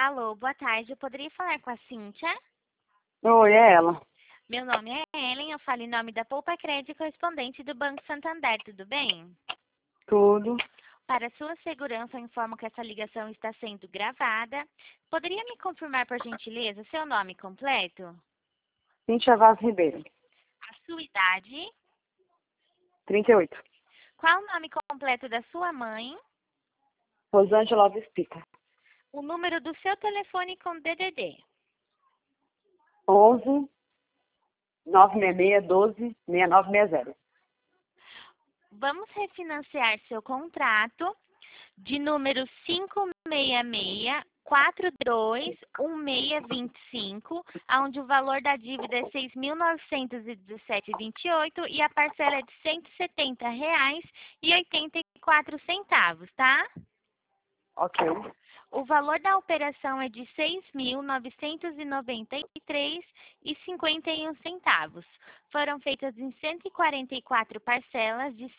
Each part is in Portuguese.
Alô, boa tarde. Eu poderia falar com a Cíntia? Oi, é ela. Meu nome é Ellen, eu falo em nome da Poupa Crédito, correspondente do Banco Santander, tudo bem? Tudo. Para sua segurança, eu informo que essa ligação está sendo gravada. Poderia me confirmar, por gentileza, seu nome completo? Cíntia Vaz Ribeiro, A sua idade? 38. Qual o nome completo da sua mãe? Rosângela Alves Pita. O número do seu telefone com DDD? 11 966 12 6960. Vamos refinanciar seu contrato de número 566-421625, onde o valor da dívida é R$ 6.917,28 e a parcela é de R$ 170,84, tá? Ok. O valor da operação é de R$ 6.993,51. Foram feitas em 144 parcelas de R$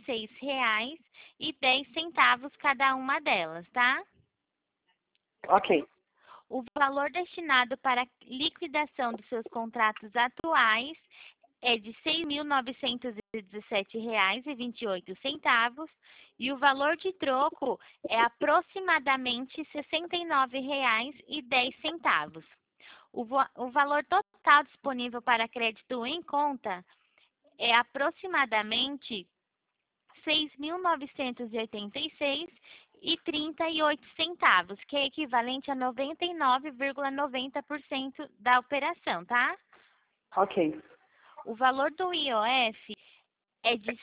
106,10 cada uma delas, tá? Ok. O valor destinado para a liquidação dos seus contratos atuais é de R$ 6.917,28 e o valor de troco é aproximadamente R$ 69,10. O valor total disponível para crédito em conta é aproximadamente R$ 6.986,38, que é equivalente a 99,90% da operação, tá? Ok. O valor do IOF é de R$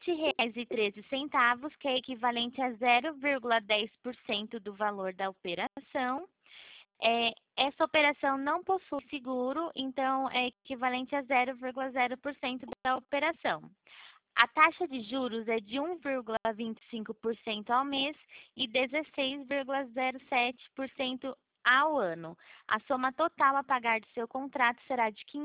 7,13, que é equivalente a 0,10% do valor da operação. Essa operação não possui seguro, então é equivalente a 0,0% da operação. A taxa de juros é de 1,25% ao mês e 16,07% ao ano. A soma total a pagar de seu contrato será de R$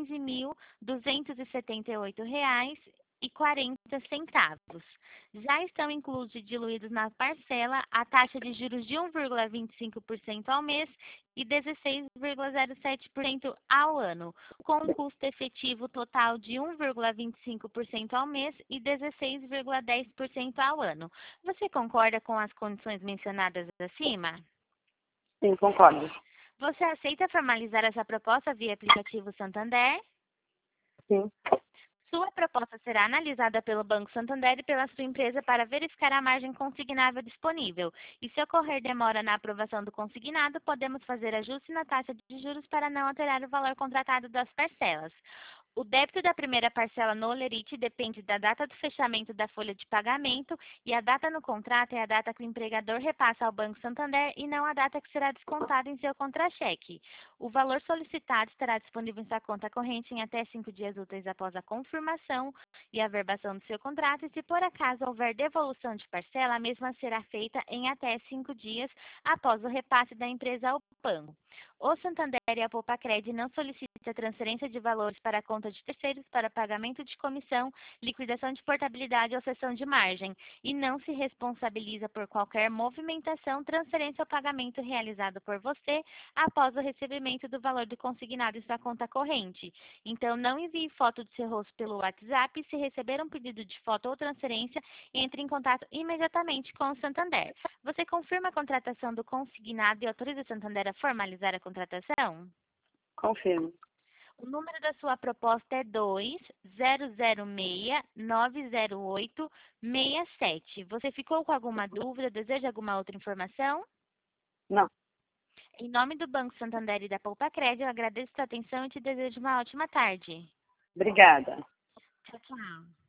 15.278,40. Já estão inclusos e diluídos na parcela a taxa de juros de 1,25% ao mês e 16,07% ao ano, com um custo efetivo total de 1,25% ao mês e 16,10% ao ano. Você concorda com as condições mencionadas acima? Sim, concordo. Você aceita formalizar essa proposta via aplicativo Santander? Sim. Sua proposta será analisada pelo Banco Santander e pela sua empresa para verificar a margem consignável disponível. E se ocorrer demora na aprovação do consignado, podemos fazer ajuste na taxa de juros para não alterar o valor contratado das parcelas. O débito da primeira parcela no Olerite depende da data do fechamento da folha de pagamento e a data no contrato é a data que o empregador repassa ao Banco Santander e não a data que será descontada em seu contra-cheque. O valor solicitado estará disponível em sua conta corrente em até 5 dias úteis após a confirmação e averbação do seu contrato e, se por acaso houver devolução de parcela, a mesma será feita em até 5 dias após o repasse da empresa ao banco. O Santander e a Poupa-Cred não solicitam a transferência de valores para a conta de terceiros para pagamento de comissão, liquidação de portabilidade ou cessão de margem e não se responsabiliza por qualquer movimentação, transferência ou pagamento realizado por você após o recebimento do valor do consignado em sua conta corrente. Então, não envie foto do seu rosto pelo WhatsApp e, se receber um pedido de foto ou transferência, entre em contato imediatamente com o Santander. Você confirma a contratação do consignado e autoriza o Santander a formalizar a contratação? Confirmo. O número da sua proposta é 2006-908-67. Você ficou com alguma dúvida? Deseja alguma outra informação? Não. Em nome do Banco Santander e da Poupa Crédito, eu agradeço a sua atenção e te desejo uma ótima tarde. Obrigada. Tchau, tchau.